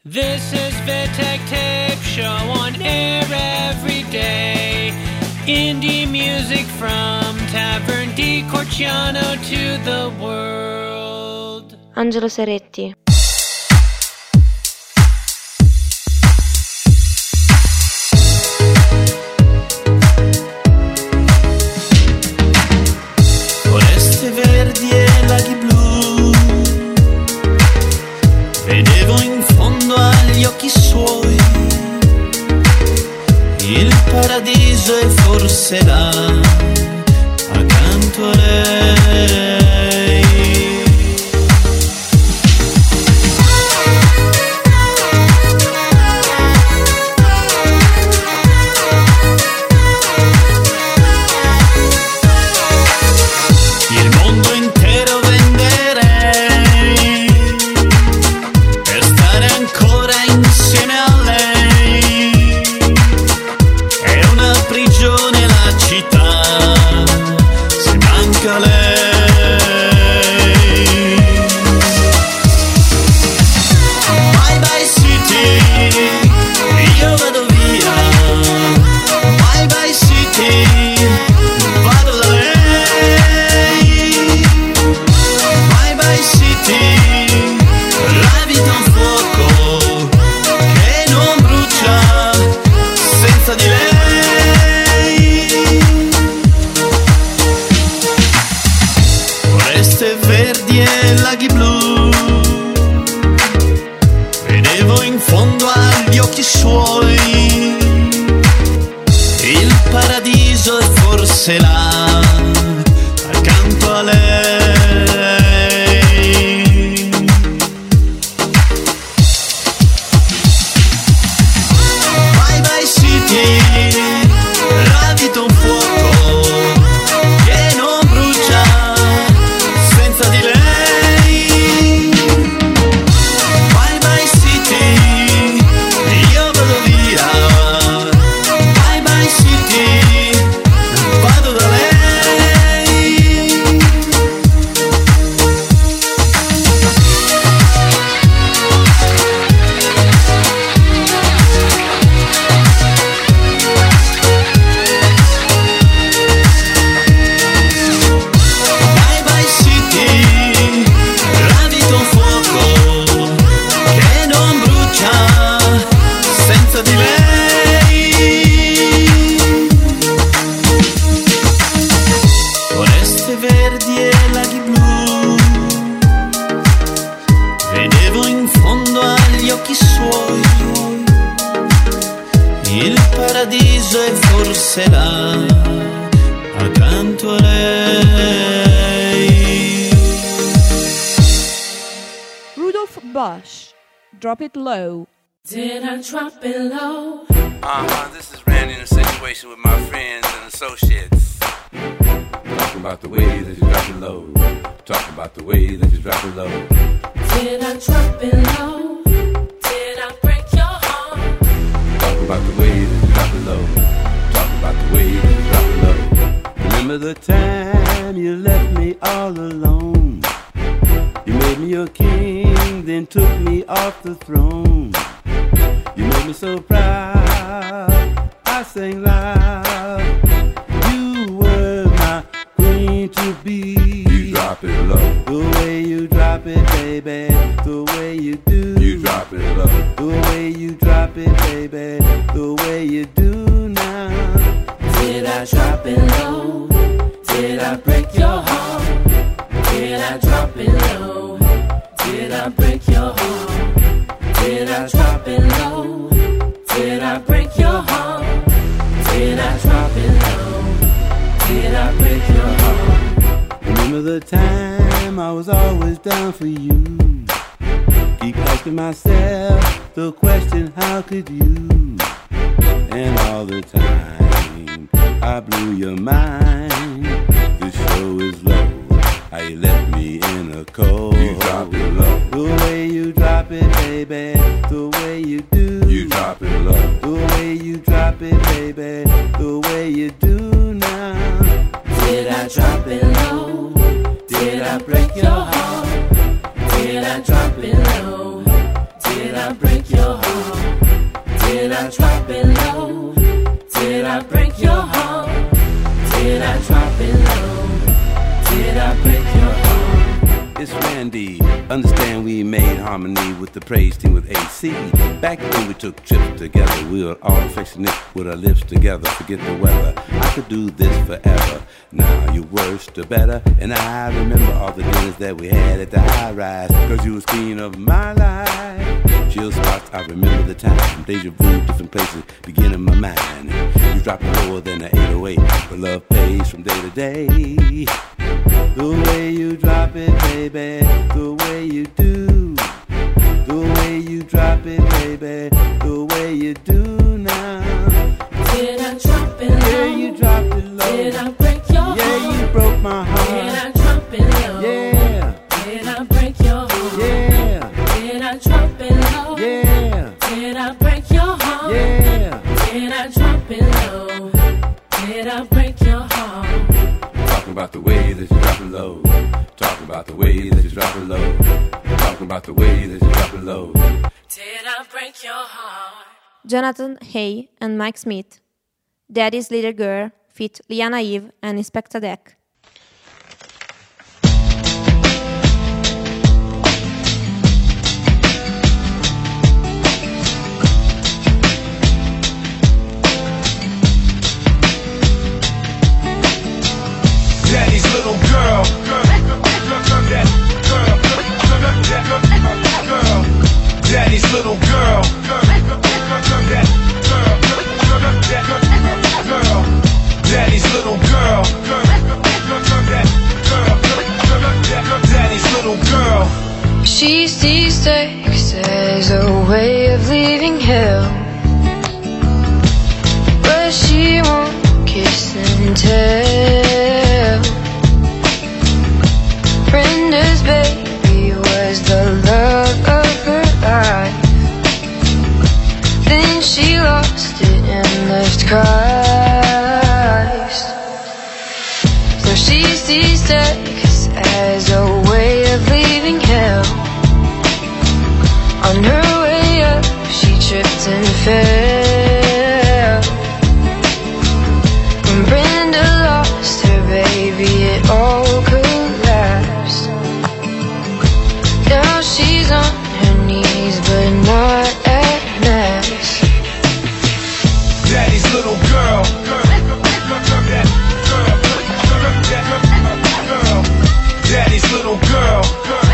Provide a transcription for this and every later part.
This is Vitek Tape Show on air every day. Indie music from Tavern di Corciano to the world. Angelo Seretti. Foreste verdi e laghi blu, vedevo in fondo agli occhi suoi il paradiso e forse là, accanto a lei. Il mondo intero venderei per stare ancora insieme a lei. È una prigione la città, se manca lei. Bye bye city, io vado via. Bye bye city, vado da lei. Bye bye city, la vita è un fuoco che non brucia senza di lei. Foreste verdi e laghi blu, vedevo in fondo agli occhi suoi il paradiso e forse là, accanto a lei. Bye bye city, la vita è un fuoco che non brucia senza di lei. Bye bye city, io vado via. Bye bye city, vado da lei. Bye bye city, la vita è un fuoco che non brucia senza di lei. Foreste verdi e laghi blu, vedevo in fondo agli occhi suoi il paradiso e forse là, accanto a lei. Rudolph Bush, Drop It Low. Did I drop it low? This is Randy in a situation with my friends and associates. Talking about the way that you drop it low. Talking about the way that you drop it low. Did I drop it low? Did I break your heart? Talking about the way that you drop it low. Talking about the way that you drop it low. Remember the time you left me all alone? You made me your king, then took me off the throne. You made me so proud, I sang loud. You were my queen to be. You drop it low. The way you drop it, baby. The way you do. You drop it low. The way you drop it, baby. The way you do now. Did I drop it low? Did I break your heart? Did I drop it low? Did I break your heart? Did I drop it low? Did I break your heart? Did I drop it low? Did I break your heart? Remember the time I was always down for you. Keep asking myself the question, how could you? And all the time I blew your mind. The show is low, how you left me in a cold. You drop it low. The way you drop it, baby. The way you do. You drop it low. The way you drop it, baby. The way you do now. Did I drop it low? Did I break your heart? Did I drop it low? Did I break your heart? Did I drop it low? Did I break your heart? Did I drop it low? Did I break your heart? It's Randy. Understand we made harmony with the praise team with AC. Back when we took trips together, we were all affectionate with our lips together. Forget the weather, I could do this forever. Now you're worse to better, and I remember all the dinners that we had at the high rise. Cause you was queen of my life. Chill spots, I remember the time. Deja vu, different places begin in my mind. You dropping lower than the 808, but love pays from day to day. The way you drop it, baby, the way you do. The way you drop it, baby, the way you do now. Did I drop it low? Yeah, you dropped it low. Did I break your heart? Yeah, you broke my heart. Did I drop it low? Yeah. Did I break your heart? Yeah. Did I drop it low? Yeah. Did I break your heart? Yeah. Did I drop it low? Did I break your heart? Talking about the way that you drop it low. Talking about the way that you drop it low. Talking about the way that you drop it low. Did I break your heart? Jonathan Hay and Mike Smith. Daddy's Little Girl feat. Liana Eve and Inspector Deck. Daddy's little girl, Daddy's little girl, Daddy's little girl, Daddy's little girl. She sees sex as a way of leaving hell, but she won't kiss and tell. Brenda's baby was the love of her life. Then she lost it and left Christ. So she sees sex as a way of leaving hell. On her way up, she tripped and fell. When Brenda lost her baby, it all collapsed. Now she's on her knees, but not at mass. Daddy's little girl, Daddy's little girl,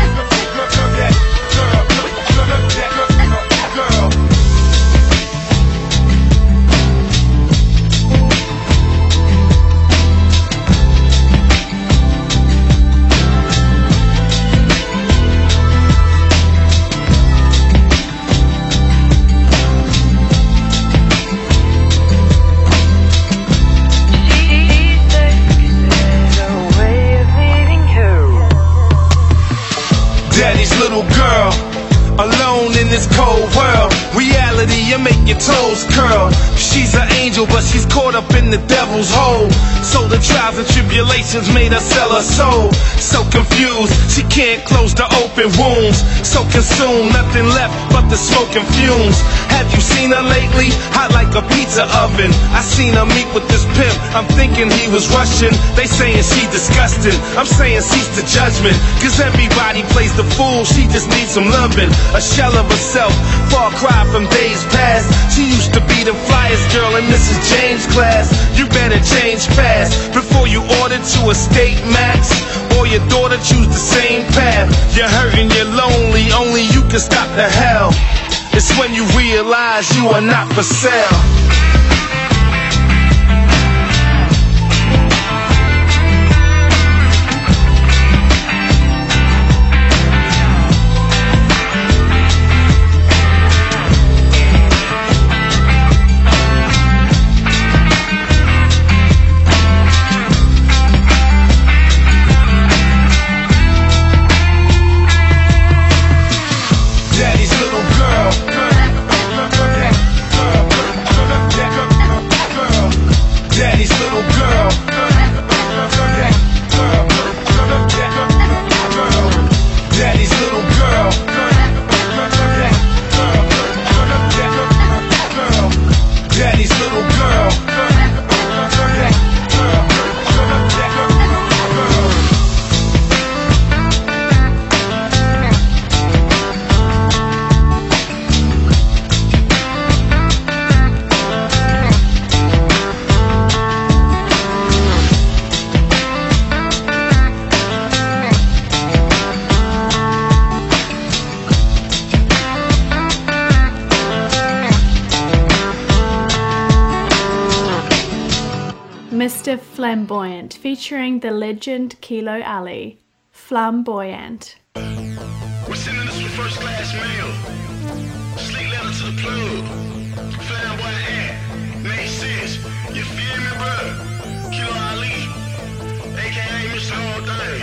Daddy's little girl, alone in this cold world. Reality, you make your toes curl. She's an angel, but she's caught up in the devil's hole. So the trials and tribulations made her sell her soul. So confused, she can't close the open wounds. So consumed, nothing left but the smoke and fumes. Have you seen her lately? Hot like a pizza oven. I seen her meet with this pimp, I'm thinking he was Russian. They saying she disgusting, I'm saying cease the judgment. Cause everybody plays the fool, she just needs some loving. A shell of herself, far cry from days past. She used to be the flyest girl in Mrs. James' class. You better change fast before you order to a state max, or your daughter choose the same path. You're hurting, you're lonely, only you can stop the hell. It's when you realize you are not for sale. Daddy's little girl, Mr. Flamboyant, featuring the legend Kilo Ali. Flamboyant. We're sending this for first class mail. Sleek letter to the plug. Flamboyant. Makes sense. You feel me, bro? Kilo Ali. AKA Mr. All Day.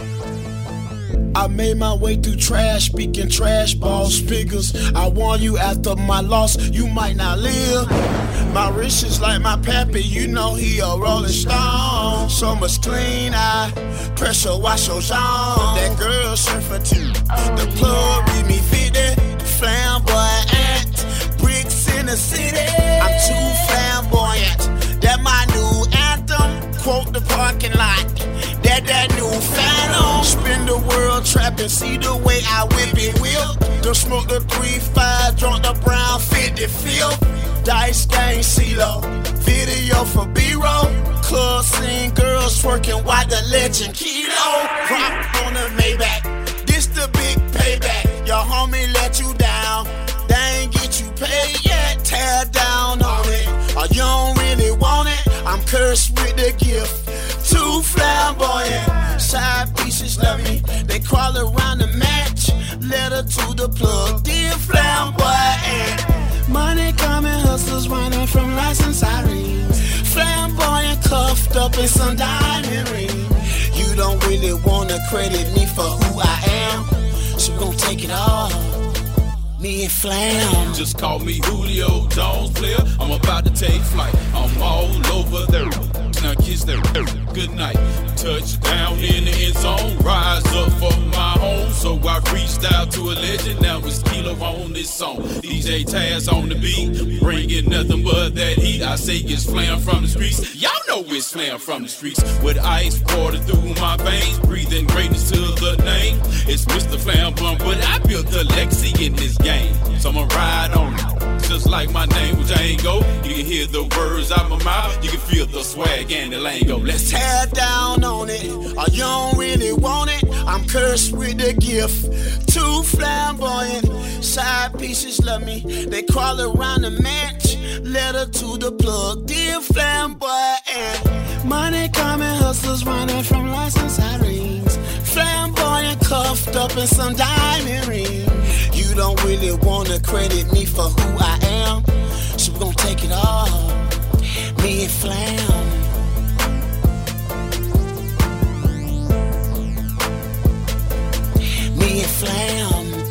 I made my way through trash, speaking trash balls, figures. I warn you, after my loss, you might not live. My wrist is like my pappy, you know he a rolling stone. So much clean eye, pressure wash your zone. That girl surfer too. The plug read me 50, flamboyant. Bricks in the city, I'm too flamboyant. That my new anthem, quote the parking lot. That new phantom. Spin the world trapping, see the way I whip it, whip. The smoke the 3-5, drunk the brown 50 feel. Dice gang CeeLo, video for B-roll. Club scene, girls twerking, why the legend Kilo. Drop on the Maybach, this the big payback. Your homie let you down, they ain't get you paid yet. Tear down on it, or you don't really want it. I'm cursed with the gift. Too flamboyant, side pieces love me. They crawl around the match. Letter to the plug, dear flamboyant. Money coming, hustlers running from license sirens. Flamboyant, cuffed up in some diamond ring. You don't really wanna credit me for who I am, so we gon' take it all. Me and Flam. Just call me Julio Jones player. I'm about to take flight. I'm all over there. Now kiss there. Good night. Touchdown in the end zone. Rise up for my home. So I reached out to a legend. Now it's Kilo on this song. DJ Taz on the beat. Bringing nothing but that heat. I say it's Flam from the streets. Y'all know it's Flam from the streets. With ice poured through my veins. Breathing greatness to the name. It's Mr. Flam Bum, but I built a legacy in this game. So I'ma ride on it. Just like my name was Django. You can hear the words out my mouth. You can feel the swag and the lingo. Let's tear down on it, or you don't really want it. I'm cursed with the gift. Too flamboyant, side pieces love me. They crawl around the match. Letter to the plug, dear flamboyant. Money coming, hustlers running from license sirens. Flamboyant, cuffed up in some diamond ring. You don't really wanna credit me for who I am, so we gon' take it all. Me and Flam. Me and Flam.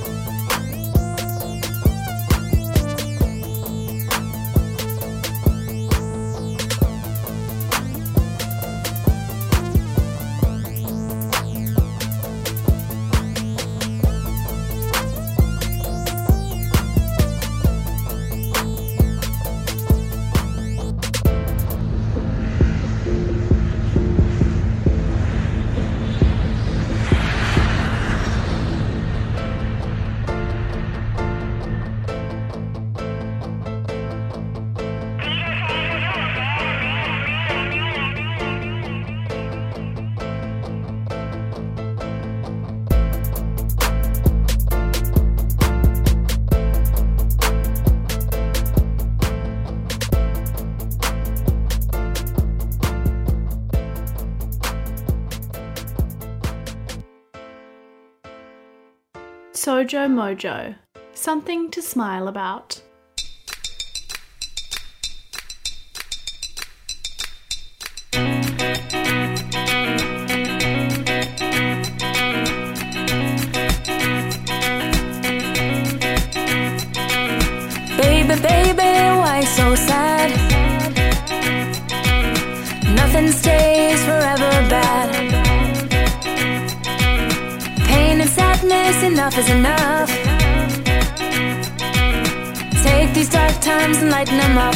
Sojo Mojo, something to smile about. Baby, baby, why so sad? Nothing stays forever bad. Pain and sadness, enough is enough. Take these dark times and lighten them up.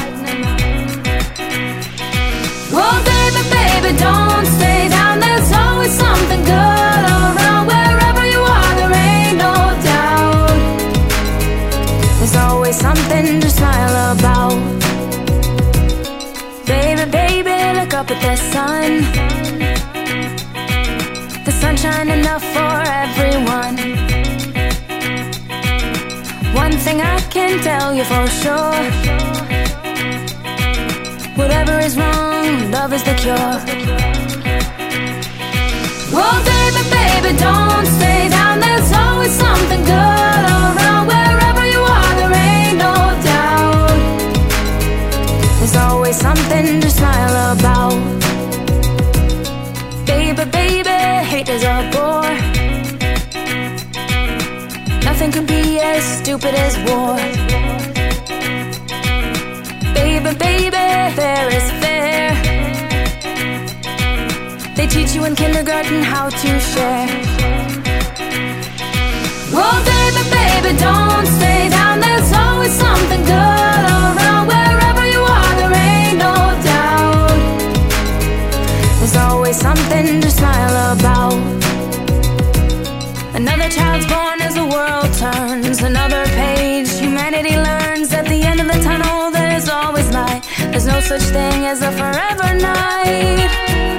Oh baby, baby, don't stay down. There's always something good around. Wherever you are, there ain't no doubt. There's always something to smile about. Baby, baby, look up at the sun. The sunshine enough for everyone. One thing I can tell you for sure, Whatever is wrong, love is the cure. Well, baby, baby, don't stay down. There's always something good around. Wherever you are, there ain't no doubt. There's always something to smile about. Baby, baby, hate is a bore. Nothing can be as stupid as war. Baby, baby, fair is fair. They teach you in kindergarten how to share. Well, baby, baby, don't stay down. There's always something good around. Wherever you are, there ain't no doubt. There's always something to smile about. Another child's born as the world turns. Another page humanity learns. At the end of the tunnel, there's always light. There's no such thing as a forever night.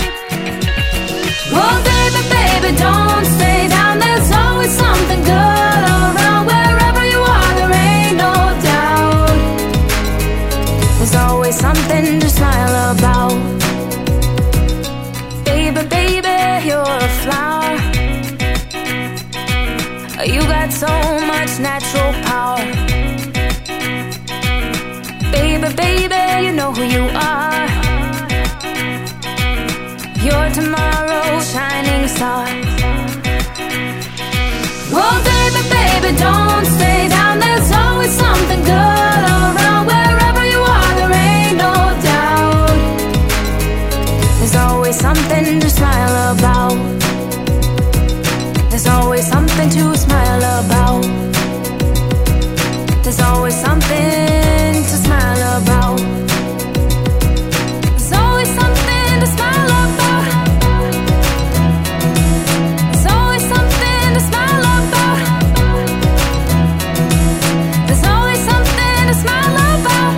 Oh, baby, baby, don't stay down. There's always something good around. Wherever you are, there ain't no doubt. There's always something to smile about. Baby, baby, you're a flower. You got so much natural power. Baby, baby, you know who you are. You're tomorrow's shining star. Oh, baby, baby, don't stay down. There's always something good around. Wherever you are, there ain't no doubt. There's always something to smile about. There's always something to smile about. There's always something to smile about. There's always something to smile about. There's always something to smile about. There's always something to smile about.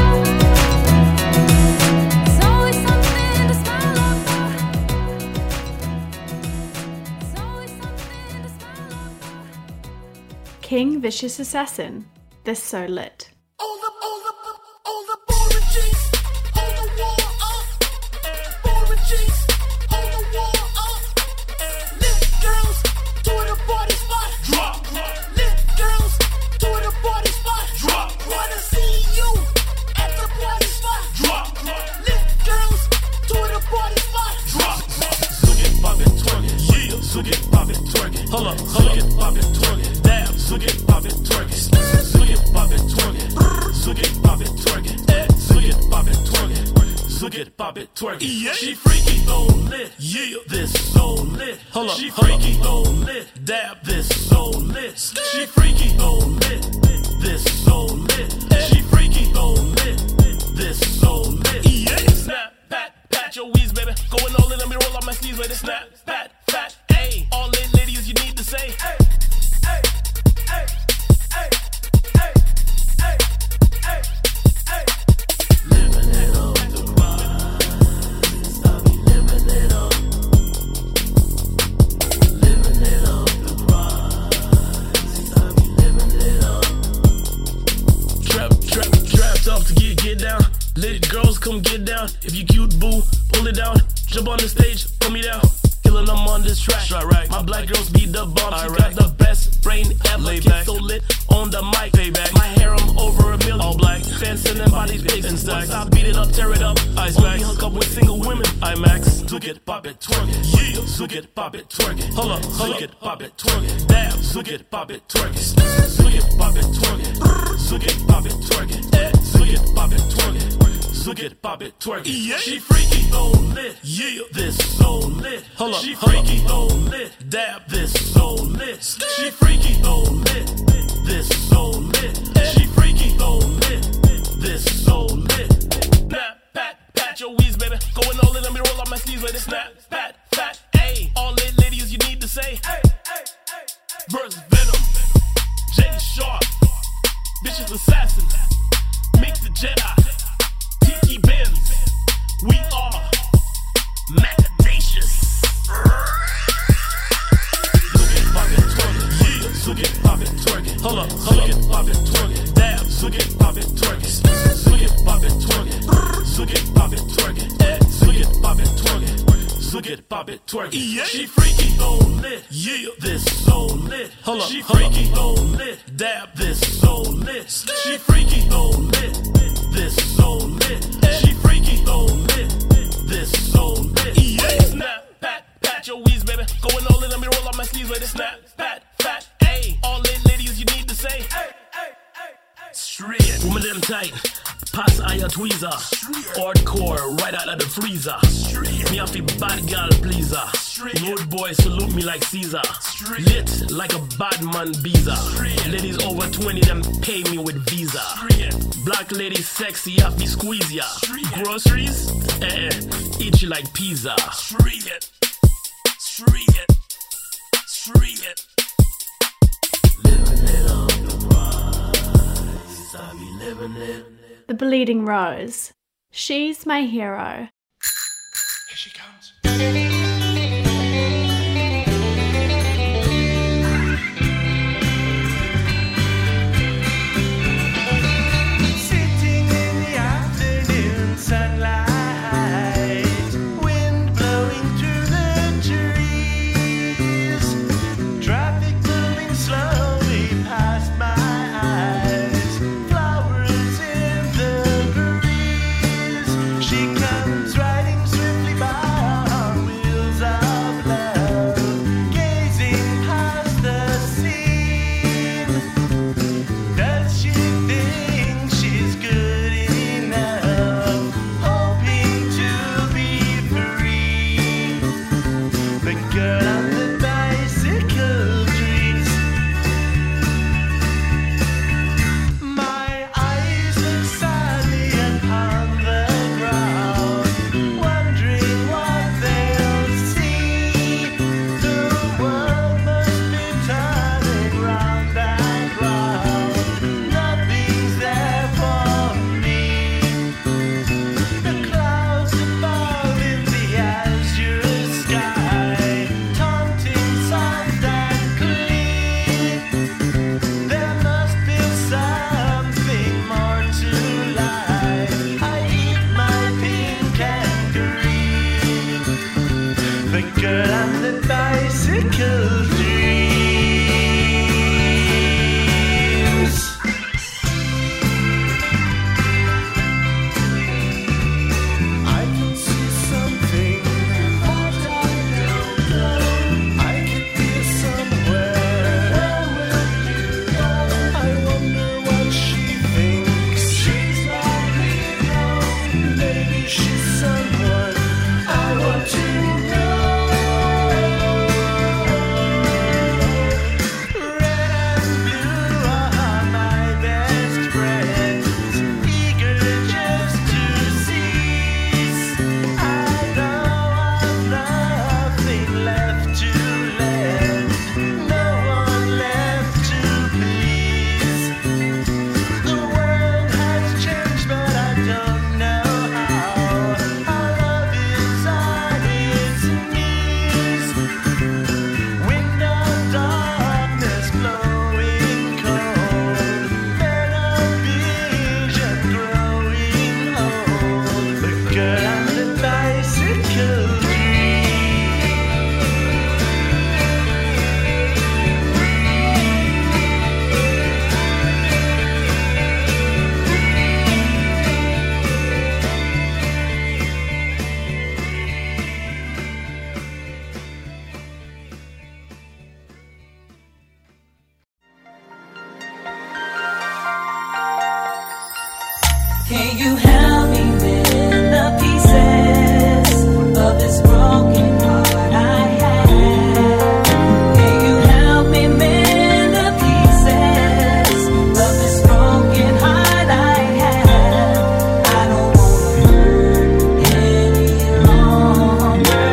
There's always something to smile about. There's always something to smile about. King Vicious Assassin, This So Lit. Yeah. She freaky, so lit. Yeah, this so lit. She freaky, so lit. Dab, this so lit. She freaky, so lit. This so lit. She freaky, so lit. This so lit. Yeah. Snap, pat your wheeze, baby. Going all in, let me roll up my sleeves, baby. Snap, fat, ayy. All in, ladies, you need to say. Hey, hey, hey, hey, hey, hey, hey, hey. Living it up. Up to get down. Lit girls, come get down. If you cute, boo, pull it down. Jump on the stage, pull me down. Killing them on this track. Right. My black girls be the bomb. She got the best brain ever. Lay back. So lit on the mic. Payback. My harem over 1 million. All black. Fans sending bodies pics and stacks. I beat it up, tear it up. Ice max. Hook up with single women. IMAX. Zook it, pop it, twerk it. Yeah. Zook it, pop it, twerk it. Hold up. Zook it, pop it, twerk it. Dab. Zook it, pop it, twerk it. Zook it, pop it, twerk it. Zook it, pop it, twerk it. Zook it, pop it, twerk it. Zook it, pop it, twerk it. Yeah. She freaky, so lit. Yeah. This so lit. She freaky, so lit. Dab, this so lit. She freaky, so lit. This so lit. She freaky, so lit. This so lit. Snap, pat your wheeze, baby. Going all in, let me roll up my sleeves, baby. Snap, fat, ayy. All in, ladies, you need to say. Hey, hey, hey. Verse Venom, Jay Sharp, Vicious Assassin, Meek the Jedi, Tiki Benz. We are Macadacious. Zook it, pop it, twerk it. Yeah. Zook it, pop it, twerk it. Hold up. Zook it, pop it, twerk it. Dab. Zook it, pop it, twerk it. Zook it, pop it, twerk it. Zook it, pop it. pop it, twerk it. Yeah. She freaky, so lit. Yeah. This so lit. Hold up, she freaky, so lit. Dab, this so lit. She freaky, so lit. This so lit. She freaky, so lit. This so lit. Yeah. Snap, pat your wheeze, baby. Going all in, let me roll up my sleeves, baby. Snap, pat, ayy. All in, ladies, you need to say. Straight, woman them tight. Pass iron tweezer. Hardcore, right out of the freezer. Me off a bad girl pleaser. Road boy salute me like Caesar. Lit like a bad man visa. Ladies over 20, them pay me with Visa. Black lady sexy, off me squeeze ya. Groceries? Eat you like pizza. Street. Living it on the rise. I be living it. The Bleeding Rose. She's my hero. Here she comes. Sitting in the afternoon sunlight, wind blowing through the trees, traffic moving slowly past my eyes, flowers in the breeze. She comes riding swiftly by on wheels of love, gazing past the scene. Does she think she's good enough, hoping to be free? The girl on the bicycle dreams. My eyes look sadly upon the ground, wondering what they'll see. The world must be turning round and round. Nothing's there for me. The clouds above in the azure sky, taunting soft and clean. There must be something more to life. I eat my pink and green. The girl on the bicycle dreams. I can see something more down below. I could be somewhere. Where will you go? I wonder what she thinks. She's not hero. Maybe she's someone I want to know. Red and blue are my best friends, eager just to cease. I know I've nothing left to lend, no one left to please. The world has changed, but I don't know how. Our love is on its knees. Wind of darkness blowing cold, men of vision growing old. The girl on the bicycle Can you help me mend the pieces of this broken heart I have? Can you help me mend the pieces of this broken heart I have? I don't wanna hurt any longer.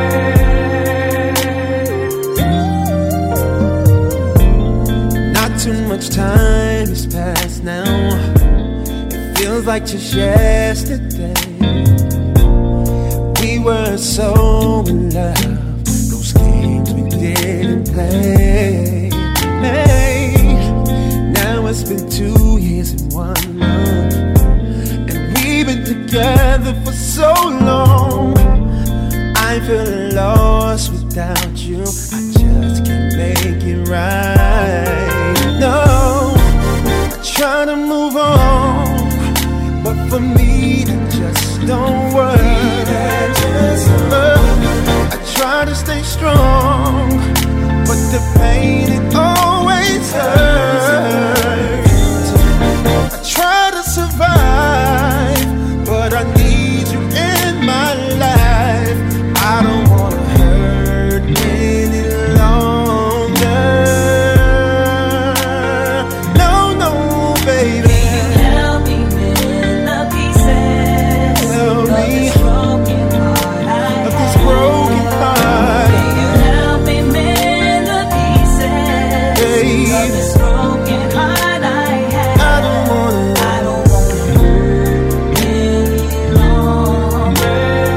Not too much time has passed now. It feels like just yesterday. We were so in love, those games we didn't play. Hey, now it's been 2 years and 1 month, and we've been together for so long. I feel lost without you. I just can't make it right. No, I try to move on, but for me that just don't work. I try to stay strong, but the pain it always hurts. I try to survive, but I need you in my life. I don't wanna hurt any longer. No, no, baby. Can you help me mend the pieces Help of me. this broken heart I Of this have? broken heart. Can you help me mend the pieces of this broken heart I have? I don't wanna hurt any longer.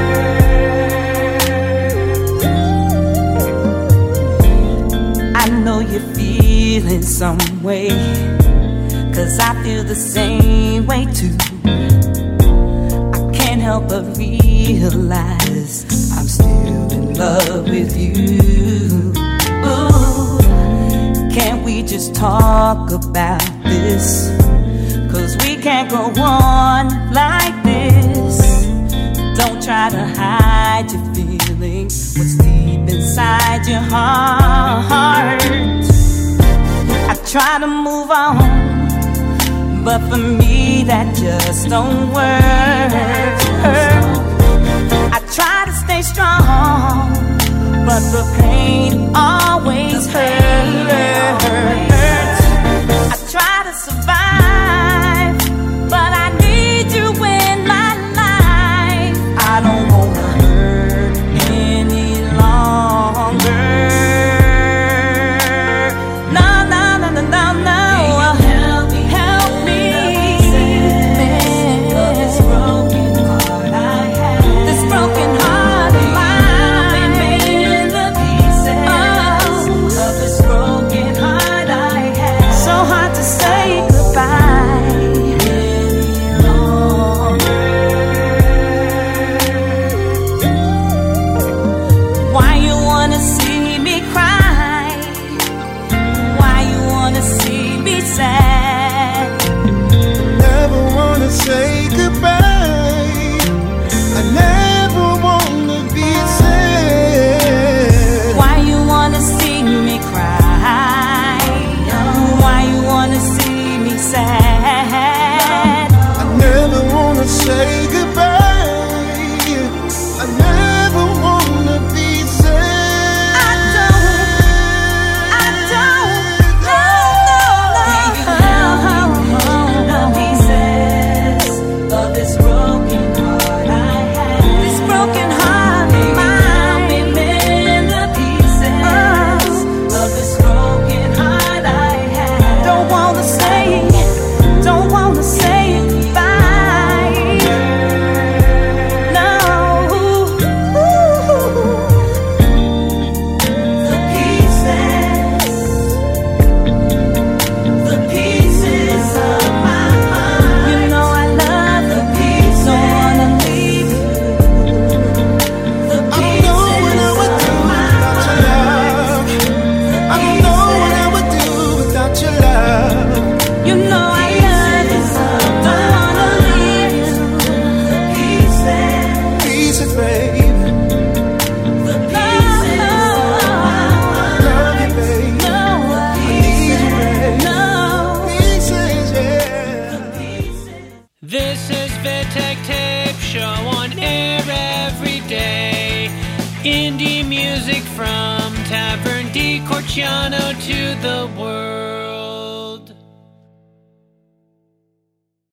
I know you're feeling some way, 'cause I feel the same way too. I can't help but realize I'm still in love with you. Ooh, can't we just talk about this? 'Cause we can't go on like this. Don't try to hide your feelings, what's deep inside your heart. I try to move on, but for me that just don't work. I try to stay strong, but the pain always hurts. I try to survive, but I need you in my life. I don't wanna hurt any longer. No, no, no, no, no, no. Help me mend this broken heart I have. This broken heart of mine. Mend the pieces of this broken heart I have. So hard to say goodbye any longer. Why you wanna see me cry? Why you wanna see me sad? Never wanna say goodbye. I never wanna be sad. Why you wanna see me cry? Why you wanna see me sad? I never wanna say goodbye. I never wanna be sad. I don't know. The pieces of this broken heart I have. This broken heart of mine. Mend the pieces of this broken heart I have. Don't wanna say goodbye. No. The pieces of my heart. You know I love the pieces. Don't wanna leave you. The pieces of my heart. I don't know what I would do without your love. You know I love you. Don't wanna leave you. The pieces. Pieces, baby. The pieces of my heart. Love you, baby. No, I need you, baby. no. Pieces, yeah. This is Vitek Tape Show on air every day. Indie music from Tavern di Corciano to the world.